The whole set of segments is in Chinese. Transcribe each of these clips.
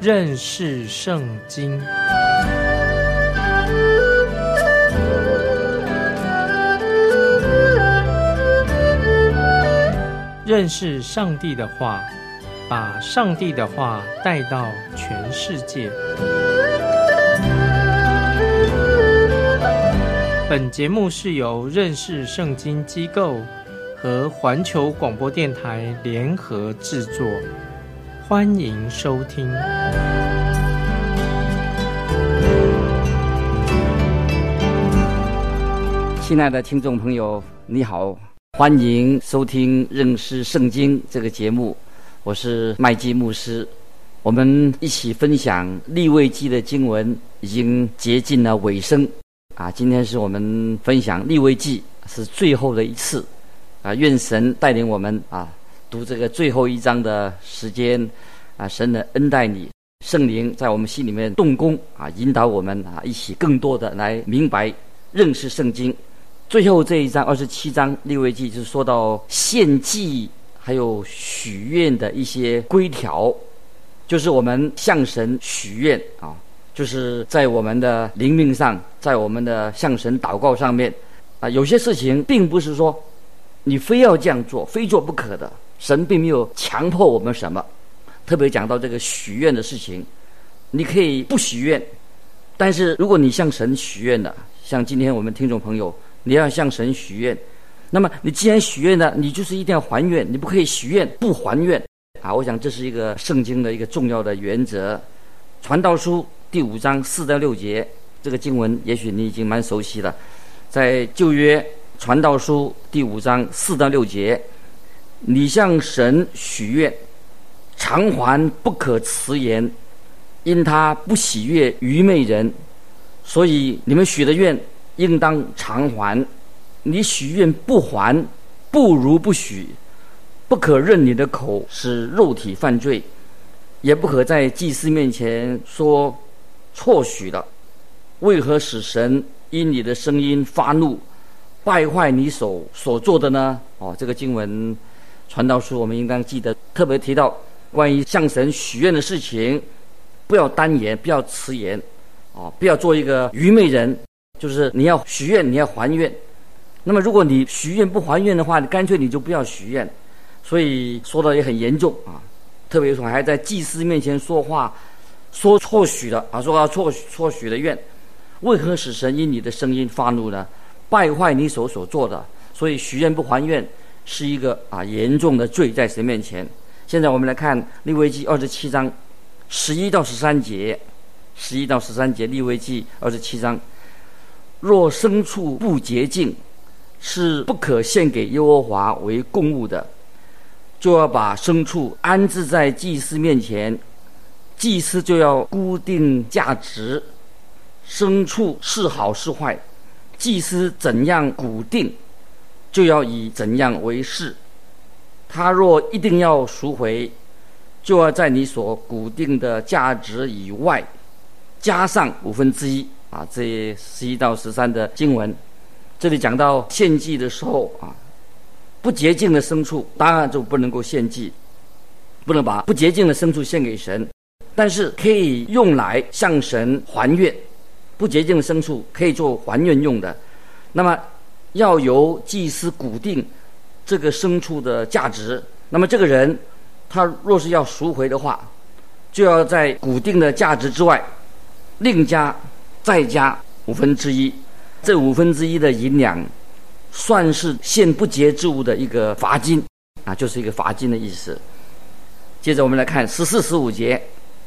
认识圣经。认识上帝的话，把上帝的话带到全世界。本节目是由认识圣经机构和环球广播电台联合制作，欢迎收听。 亲爱的听众朋友，你好，欢迎收听认识圣经这个节目，我是麦基牧师。我们一起分享利未记的经文，已经接近了尾声今天是我们分享利未记是最后的一次愿神带领我们读这个最后一章的时间神的恩待你，圣灵在我们心里面动工引导我们一起更多的来明白认识圣经。最后这一章27章利未记就是说到献祭还有许愿的一些规条，就是我们向神许愿就是在我们的灵命上，在我们的向神祷告上面有些事情并不是说你非要这样做，非做不可的，神并没有强迫我们什么。特别讲到这个许愿的事情，你可以不许愿，但是如果你向神许愿了，像今天我们听众朋友，你要向神许愿，那么你既然许愿了，你就是一定要还愿，你不可以许愿不还愿我想这是一个圣经的一个重要的原则。传道书第5章4到6节，这个经文也许你已经蛮熟悉了。在旧约传道书第5章4到6节，你向神许愿，偿还不可辞延，因他不喜悦愚昧人，所以你们许的愿应当偿还。你许愿不还，不如不许。不可任你的口使肉体犯罪，也不可在祭司面前说错许了。为何使神因你的声音发怒，败坏你手所做的呢？这个经文传道书我们应当记得，特别提到关于向神许愿的事情，不要单言，不要辞言不要做一个愚昧人，就是你要许愿，你要还愿。那么如果你许愿不还愿的话，干脆你就不要许愿。所以说的也很严重特别说还在祭司面前说话，说错许了说错许的愿。为何使神因你的声音发怒呢？败坏你所做的。所以许愿不还愿是一个严重的罪在神面前。现在我们来看利未记27章11到13节，11到13节，利未记27章，若牲畜不洁净，是不可献给耶和华为供物的，就要把牲畜安置在祭司面前，祭司就要固定价值，牲畜是好是坏，祭司怎样固定，就要以怎样为是。他若一定要赎回，就要在你所固定的价值以外加上1/5这11到13的经文。这里讲到献祭的时候不洁净的牲畜当然就不能够献祭，不能把不洁净的牲畜献给神，但是可以用来向神还愿。不洁净的牲畜可以做还愿用的，那么要由祭司固定这个牲畜的价值。那么这个人他若是要赎回的话，就要在固定的价值之外另再加1/5，这1/5的银两算是献不洁之物的一个罚金就是一个罚金的意思。接着我们来看14、15节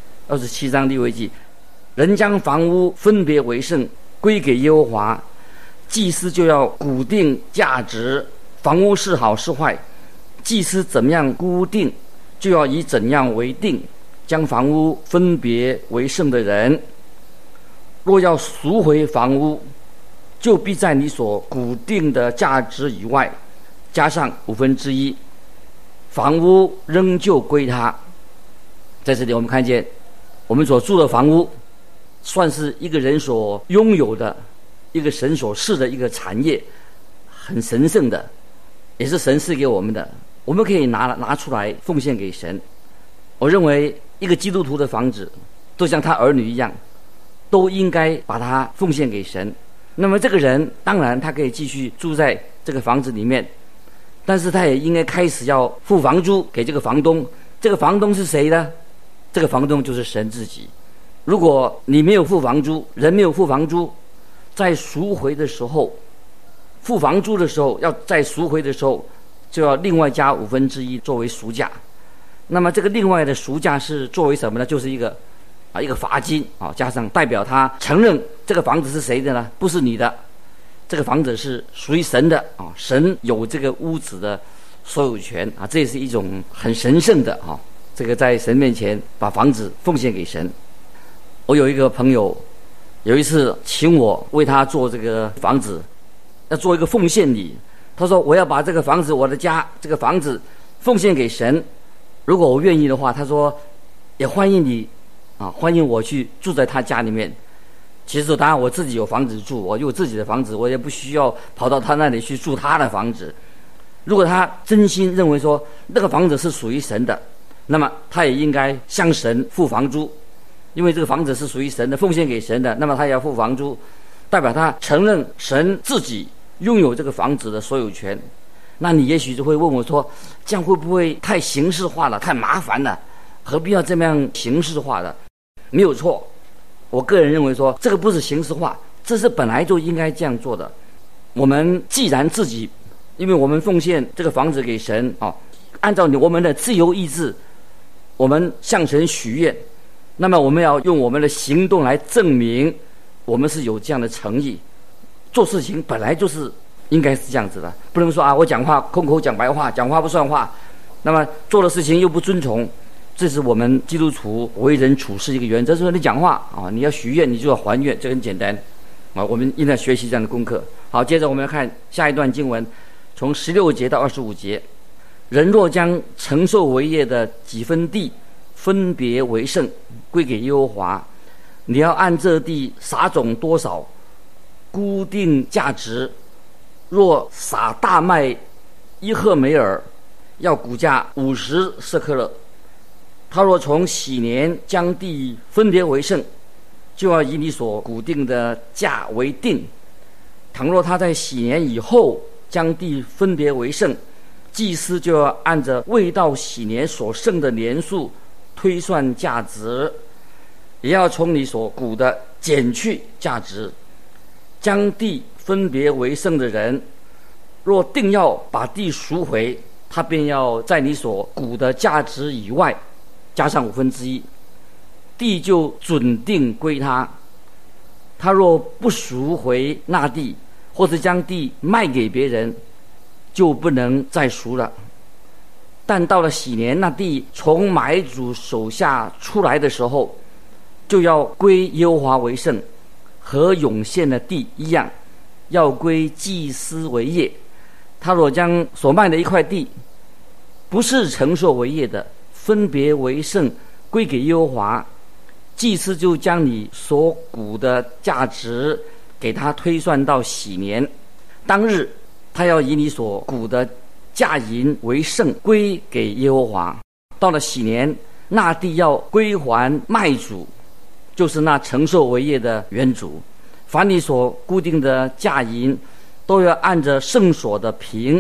，27章利未记，人将房屋分别为圣，归给耶和华，祭司就要固定价值，房屋是好是坏，祭司怎么样固定，就要以怎样为定。将房屋分别为圣的人，若要赎回房屋，就必在你所固定的价值以外加上1/5，房屋仍旧归他。在这里我们看见我们所住的房屋算是一个人所拥有的，一个神所赐的一个产业，很神圣的，也是神赐给我们的，我们可以拿出来奉献给神。 我认为一个基督徒的房子都像他儿女一样，都应该把它奉献给神。那么这个人当然他可以继续住在这个房子里面，但是他也应该开始要付房租给这个房东。这个房东是谁呢？这个房东就是神自己。如果你没有付房租，人没有付房租，在赎回的时候，付房租的时候，要在赎回的时候就要另外加1/5作为赎价。那么这个另外的赎价是作为什么呢？就是一个罚金啊，加上代表他承认这个房子是谁的呢？不是你的，这个房子是属于神的啊，神有这个屋子的所有权啊，这也是一种很神圣的啊，这个在神面前把房子奉献给神。我有一个朋友，有一次请我为他做这个房子，要做一个奉献礼。他说我要把这个房子，我的家这个房子奉献给神。如果我愿意的话，他说也欢迎你啊，欢迎我去住在他家里面。其实当然我自己有房子住，我有自己的房子，我也不需要跑到他那里去住他的房子。如果他真心认为说那个房子是属于神的，那么他也应该向神付房租，因为这个房子是属于神的，奉献给神的，那么他也要付房租，代表他承认神自己拥有这个房子的所有权。那你也许就会问我说，这样会不会太形式化了，太麻烦了，何必要这么样形式化的？没有错，我个人认为说这个不是形式化，这是本来就应该这样做的。我们既然自己，因为我们奉献这个房子给神啊，按照我们的自由意志，我们向神许愿，那么我们要用我们的行动来证明我们是有这样的诚意。做事情本来就是应该是这样子的，不能说啊，我讲话空口讲白话，讲话不算话，那么做的事情又不遵从。这是我们基督徒为人处事一个原则，就是你讲话啊，你要许愿，你就要还愿，这很简单啊。我们应该学习这样的功课。好，接着我们来看下一段经文，从16节到25节。人若将承受为业的几分地分别为圣，归给耶和华，你要按这地撒种多少，固定价值。若撒大麦1赫梅尔，要估价50舍客勒。他若从喜年将地分别为圣，就要以你所固定的价为定。倘若他在喜年以后将地分别为圣，祭司就要按着未到喜年所剩的年数推算价值，也要从你所估的减去价值。将地分别为圣的人，若定要把地赎回，他便要在你所估的价值以外加上1/5，地就准定归他。他若不赎回那地，或者将地卖给别人，就不能再赎了。但到了喜年，那地从买主手下出来的时候，就要归耶和华为圣，和涌现的地一样，要归祭司为业。他若将所卖的一块地不是承受为业的，分别为圣，归给耶和华，祭司就将你所估的价值给他推算到喜年。当日他要以你所估的价银为圣，归给耶和华。到了喜年，那地要归还卖主，就是那承受为业的原主。凡你所固定的价银，都要按着圣所的平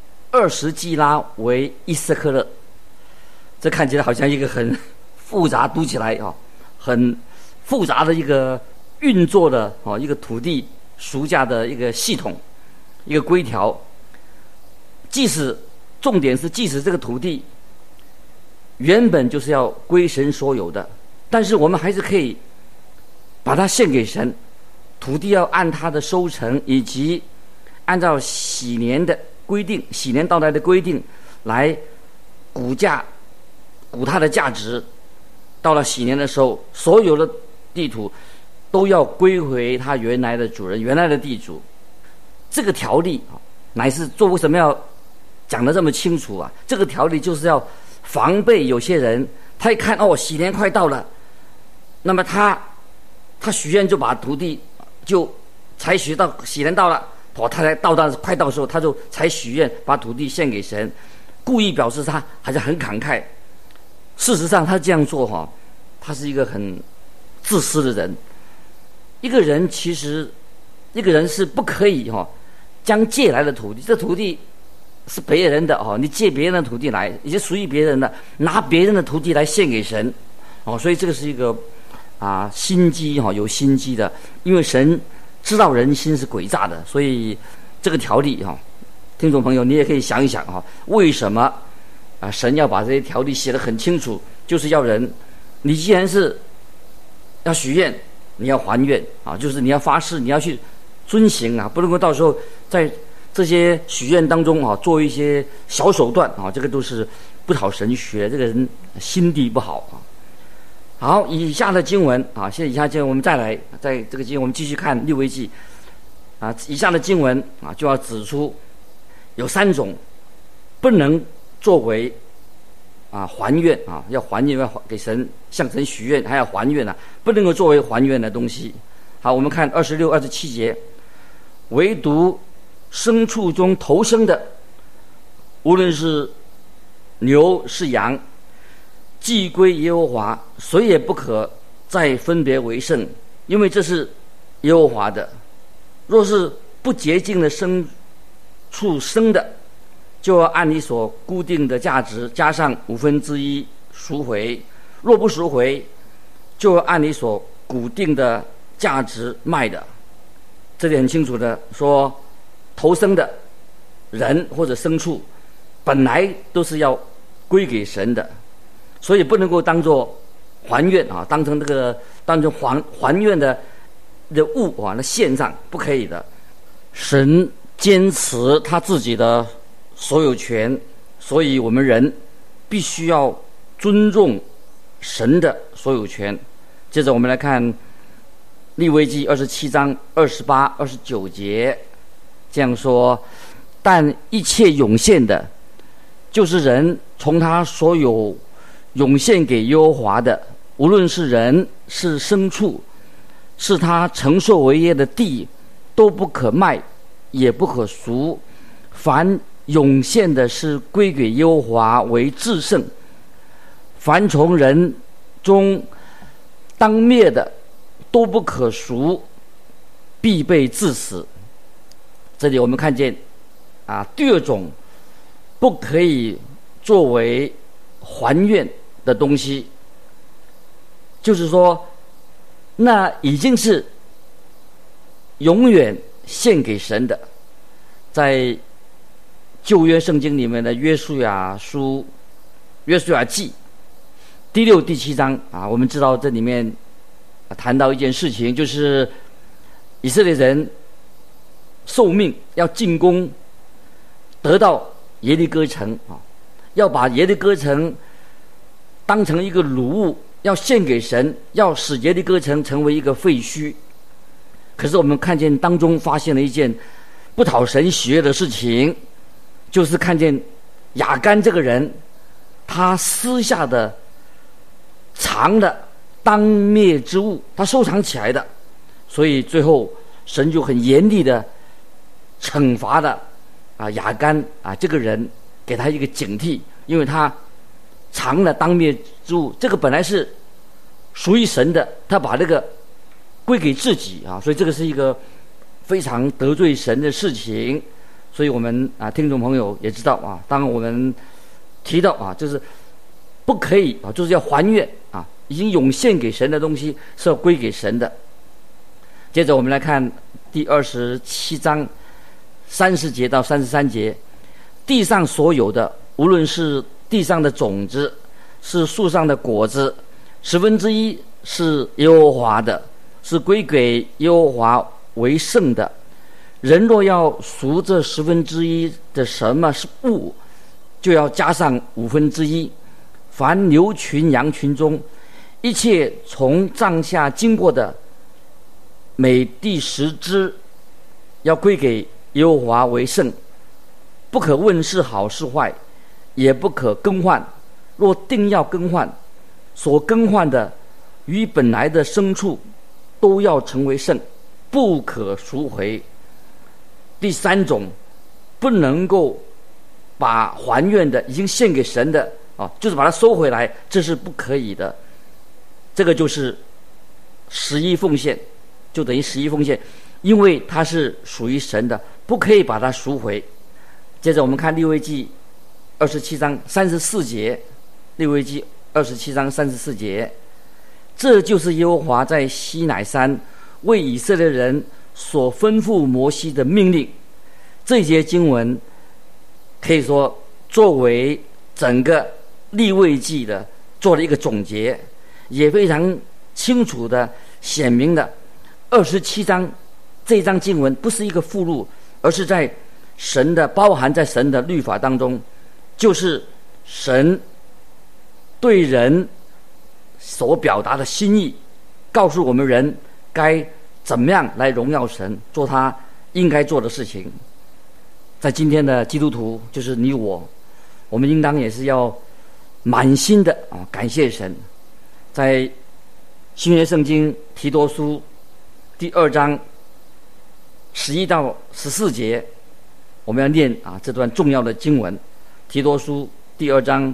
20基拉为1舍客勒。这看起来好像一个很复杂，读起来啊很复杂的一个运作的一个土地赎价的一个系统，一个规条。重点是，即使这个土地原本就是要归神所有的，但是我们还是可以把它献给神。土地要按它的收成，以及按照喜年的规定，喜年到来的规定来估它的价值。到了喜年的时候，所有的地土都要归回他原来的主人，原来的地主。这个条例乃是为什么要讲得这么清楚啊？这个条例就是要防备有些人，他一看喜年快到了，那么他许愿就把土地就才许到喜年到了，他才快到的时候，他就才许愿把土地献给神，故意表示他还是很慷慨。 事实上他这样做他是一个很自私的人。一个人是不可以将借来的土地，这土地是别人的你借别人的土地来，也是属于别人的，拿别人的土地来献给神所以这个是一个心机有心机的，因为神知道人心是诡诈的，所以这个条例听众朋友你也可以想一想为什么神要把这些条例写得很清楚，就是要人，你既然是要许愿，你要还愿就是你要发誓，你要去遵行不能够到时候在这些许愿当中做一些小手段这个都是不讨神学，这个人心地不好好，以下的经文现在以下经文我们再来，在这个经文我们继续看利未记以下的经文就要指出有3种不能作为还愿要还愿，要给神向神许愿，还要还愿不能够作为还愿的东西。好，我们看26、27节，唯独牲畜中头生的，无论是牛是羊，既归耶和华，谁也不可再分别为圣，因为这是耶和华的。若是不洁净的牲畜生的，就要按你所固定的价值加上1/5赎回；若不赎回，就要按你所固定的价值卖的。这里很清楚的说，头生的人或者牲畜本来都是要归给神的，所以不能够当作还愿当成还愿的物那献上，不可以的。神坚持他自己的所有权，所以我们人必须要尊重神的所有权。接着我们来看利未记27章28、29节，这样说：但一切涌现的，就是人从他所有涌现给耶和华的，无论是人是牲畜，是他承受为业的地，都不可卖，也不可赎。凡涌现的是归给耶和华为至圣，凡从人中当灭的，都不可赎，必被治死。这里我们看见第2种不可以作为还愿的东西，就是说那已经是永远献给神的。在旧约圣经里面的约书亚记第6、第7章我们知道这里面谈到一件事情，就是以色列人受命要进攻得到耶利哥城要把耶利哥城当成一个掳物，要献给神，要使耶利哥城成为一个废墟。可是我们看见当中发现了一件不讨神喜悦的事情，就是看见亚干这个人，他私下的藏的当灭之物，他收藏起来的，所以最后神就很严厉的惩罚的亚干这个人，给他一个警惕，因为他藏了当灭之物，这个本来是属于神的，他把这个归给自己所以这个是一个非常得罪神的事情。所以我们听众朋友也知道当我们提到就是不可以就是要还愿已经涌现给神的东西是要归给神的。接着我们来看第27章30节到33节，地上所有的，无论是地上的种子，是树上的果子，1/10是耶和华的，是归给耶和华为圣的。人若要赎这1/10的什么是物，就要加上1/5。凡牛群羊群中一切从帐下经过的，每第10只要归给耶和华为圣，不可问是好是坏，也不可更换。若定要更换，所更换的与本来的牲畜都要成为圣，不可赎回。第3种不能够把还愿的已经献给神的就是把它收回来，这是不可以的。这个就是十一奉献，就等于十一奉献，因为它是属于神的，不可以把它赎回。接着我们看利未记27章34节，利未记27章34节，这就是耶和华在西乃山为以色列人所吩咐摩西的命令。这一节经文可以说作为整个利未记的做了一个总结，也非常清楚的显明的27章这一章经文不是一个附录，而是在神的包含在神的律法当中，就是神对人所表达的心意，告诉我们人该怎么样来荣耀神，做他应该做的事情。在今天的基督徒，就是你我们应当也是要满心的感谢神。在新约圣经提多书第2章11到14节，我们要念这段重要的经文。提多书第2章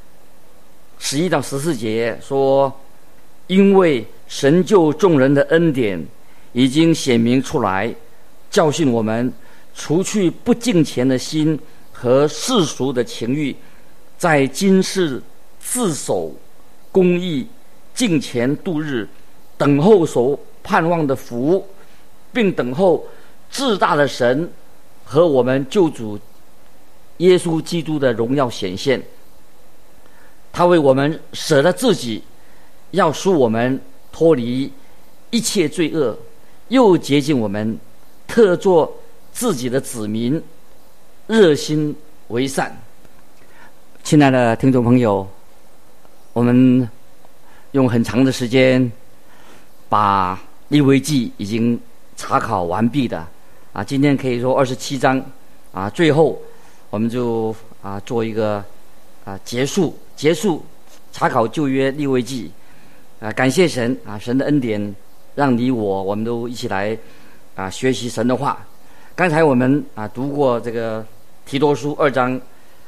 11到14节说，因为神救众人的恩典已经显明出来，教训我们除去不敬虔的心和世俗的情欲，在今世自守公义，敬虔度日，等候所盼望的福，并等候至大的神和我们救主耶稣基督的荣耀显现。他为我们舍了自己，要使我们脱离一切罪恶，又洁净我们，特作自己的子民，热心为善。亲爱的听众朋友，我们用很长的时间把利未记已经查考完毕的今天可以说27章最后我们就做一个结束查考旧约利未记感谢神神的恩典，让你我们都一起来学习神的话。刚才我们读过这个提多书2章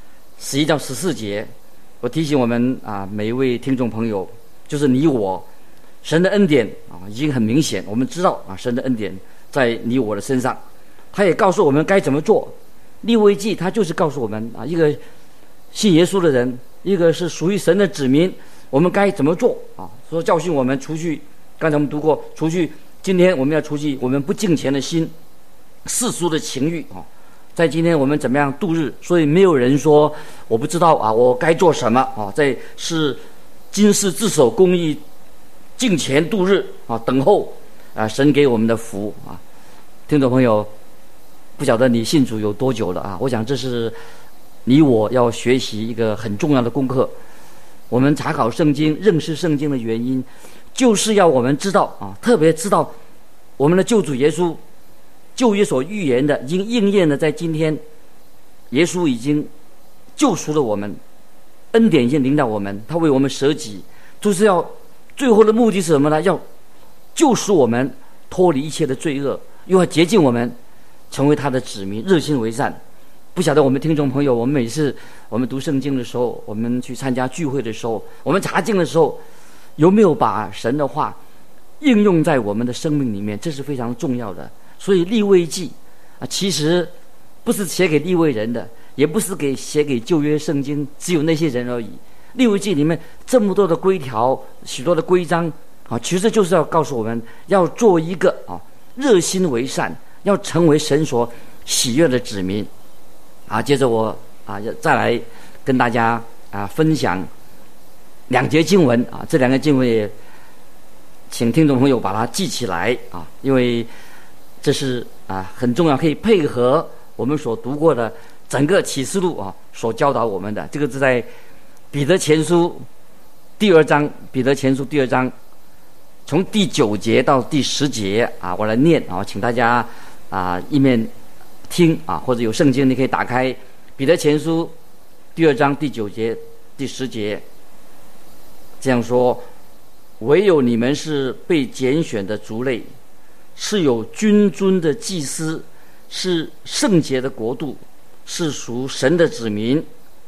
11到14节，我提醒我们每一位听众朋友，就是你我，神的恩典已经很明显，我们知道神的恩典在你我的身上，他也告诉我们该怎么做。利未记他就是告诉我们一个信耶稣的人，一个是属于神的子民，我们该怎么做说教训我们除去，刚才我们读过，除去今天我们要除去我们不敬虔的心，世俗的情欲在今天我们怎么样度日。所以没有人说我不知道我该做什么在今世自守公义，敬虔度日等候神给我们的福听众朋友，不晓得你信主有多久了我想这是你我要学习一个很重要的功课。我们查考圣经，认识圣经的原因，就是要我们知道特别知道我们的救主耶稣，旧约所预言的已经应验的，在今天耶稣已经救赎了我们，恩典已经临到我们，他为我们舍己，就是要最后的目的是什么呢？要救赎我们脱离一切的罪恶，又要洁净我们成为他的子民，热心为善。不晓得我们听众朋友，我们每次我们读圣经的时候，我们去参加聚会的时候，我们查经的时候，有没有把神的话应用在我们的生命里面？这是非常重要的。所以利未记其实不是写给利未人的，也不是写给旧约圣经只有那些人而已。利未记里面这么多的规条，许多的规章其实就是要告诉我们要做一个热心为善，要成为神所喜悦的子民接着我再来跟大家分享2节经文这2个经文也请听众朋友把它记起来因为这是很重要，可以配合我们所读过的整个启示录所教导我们的。这个是在彼得前书第2章，彼得前书第2章从第9节到第10节我来念请大家一面听或者有圣经你可以打开彼得前书第2章第9节第10节，这样说：唯有你们是被拣选的族类，是有君尊的祭司，是圣洁的国度，是属神的子民。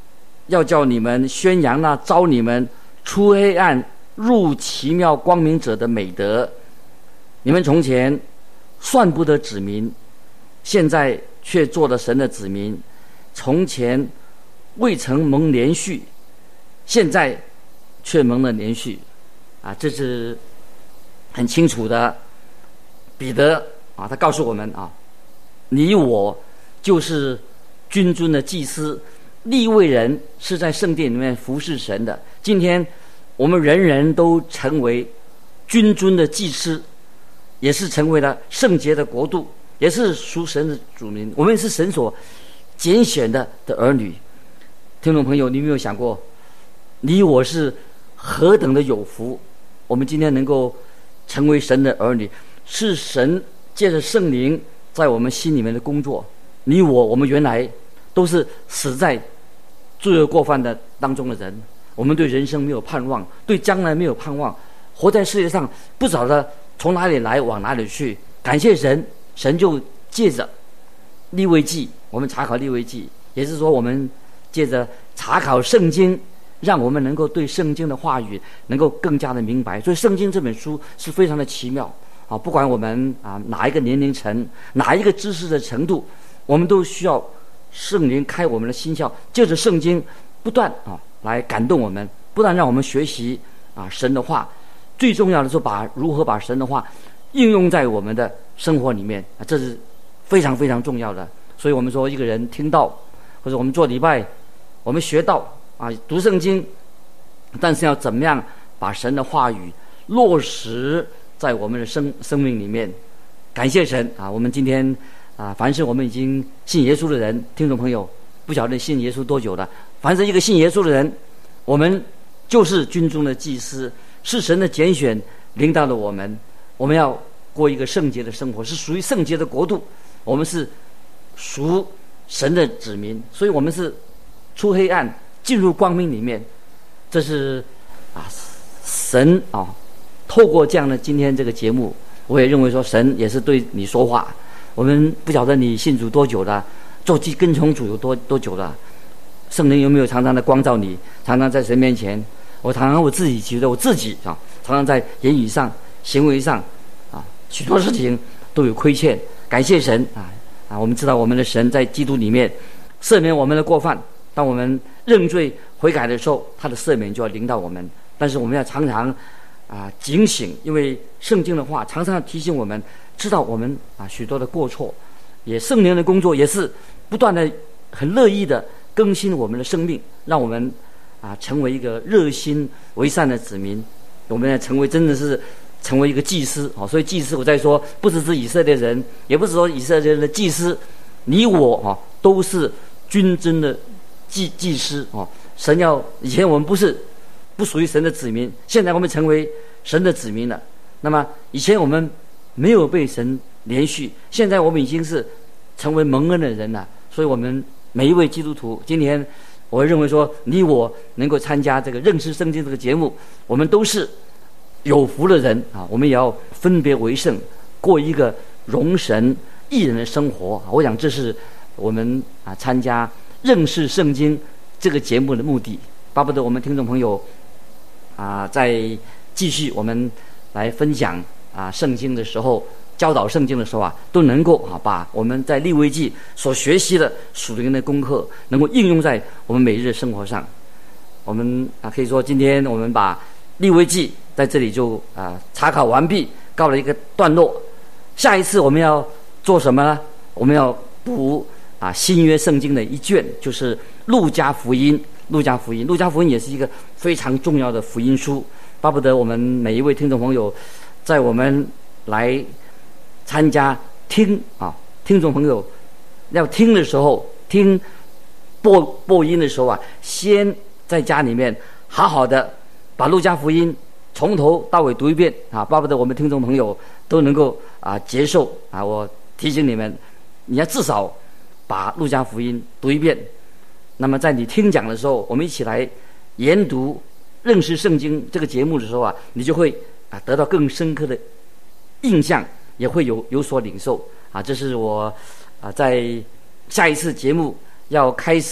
要叫你们宣扬那召你们出黑暗入奇妙光明者的美德。你们从前算不得子民，现在却做了神的子民；从前未曾蒙连续，现在却蒙了连续。这是很清楚的。彼得他告诉我们你我就是君尊的祭司，利未人是在圣殿里面服侍神的。今天我们人人都成为君尊的祭司，也是成为了圣洁的国度，也是属神的主民。我们是神所拣选的儿女。听众朋友，你有没有想过，你我是何等的有福？我们今天能够成为神的儿女，是神借着圣灵在我们心里面的工作。你我们原来都是死在罪恶过犯的当中的人，我们对人生没有盼望，对将来没有盼望，活在世界上不晓得从哪里来往哪里去。感谢神，神就借着利未记，我们查考利未记，也就是说我们借着查考圣经，让我们能够对圣经的话语能够更加的明白。所以圣经这本书是非常的奇妙不管我们哪一个年龄层，哪一个知识的程度，我们都需要圣灵开我们的心窍，借着圣经不断来感动我们，不断让我们学习神的话。最重要的是如何把神的话应用在我们的生活里面这是非常非常重要的。所以我们说，一个人听道，或者我们做礼拜，我们学道读圣经，但是要怎么样把神的话语落实在我们的生命里面。感谢神我们今天凡是我们已经信耶稣的人，听众朋友，不晓得信耶稣多久了，凡是一个信耶稣的人，我们就是军中的祭司，是神的拣选领导了我们。我们要过一个圣洁的生活，是属于圣洁的国度，我们是属神的子民，所以我们是出黑暗进入光明里面。这是神透过这样的今天这个节目，我也认为说神也是对你说话。我们不晓得你信主多久了，做跟从主有多久了，圣灵有没有常常的光照你，常常在神面前。我常常我自己觉得我自己常常在言语上行为上许多事情都有亏欠。感谢神我们知道我们的神在基督里面赦免我们的过犯，当我们认罪悔改的时候，他的赦免就要临到我们。但是我们要常常警醒，因为圣经的话常常提醒我们，知道我们许多的过错，也圣灵的工作也是不断的很乐意的更新我们的生命，让我们成为一个热心为善的子民。我们要成为真的是成为一个祭司所以祭司我在说，不是指以色列人，也不是说以色列人的祭司，你我都是君尊的祭司神要以前我们不属于神的子民，现在我们成为神的子民了。那么以前我们没有被神连续，现在我们已经是成为蒙恩的人了。所以我们每一位基督徒，今天我认为说，你我能够参加这个认识圣经这个节目，我们都是有福的人我们也要分别为圣，过一个荣神益人的生活我想这是我们参加认识圣经这个节目的目的。巴不得我们听众朋友在继续我们来分享圣经的时候，教导圣经的时候都能够把我们在利未记所学习的属灵的功课能够应用在我们每日的生活上。我们可以说今天我们把利未记在这里就查考完毕，告了一个段落。下一次我们要做什么呢？我们要读新约圣经的一卷，就是路加福音。路加福音也是一个非常重要的福音书，巴不得我们每一位听众朋友在我们来参加听众朋友要听的时候，听播音的时候先在家里面好好的把路加福音从头到尾读一遍巴不得我们听众朋友都能够接受我提醒你们，你要至少把路加福音读一遍。那么在你听讲的时候，我们一起来研读认识圣经这个节目的时候你就会得到更深刻的印象，也会有所领受这是我在下一次节目要开始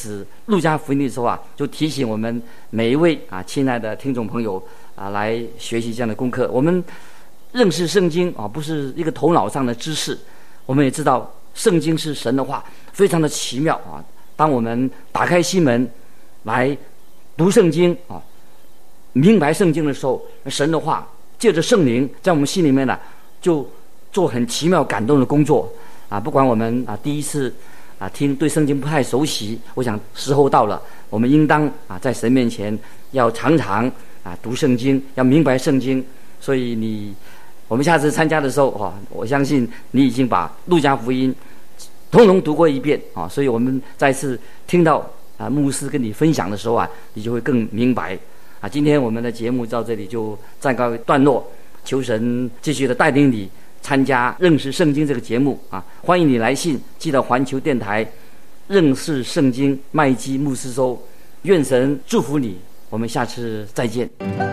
路加福音的时候啊，就提醒我们每一位亲爱的听众朋友来学习这样的功课。我们认识圣经不是一个头脑上的知识，我们也知道圣经是神的话，非常的奇妙当我们打开心门来读圣经明白圣经的时候，神的话借着圣灵在我们心里面呢，就做很奇妙感动的工作不管我们第一次听对圣经不太熟悉，我想时候到了，我们应当在神面前要常常读圣经，要明白圣经。所以我们下次参加的时候我相信你已经把路加福音通通读过一遍所以我们再次听到牧师跟你分享的时候你就会更明白今天我们的节目到这里就暂告一段落，求神继续的带领你参加认识圣经这个节目欢迎你来信寄到环球电台认识圣经麦基牧师收。愿神祝福你，我们下次再见。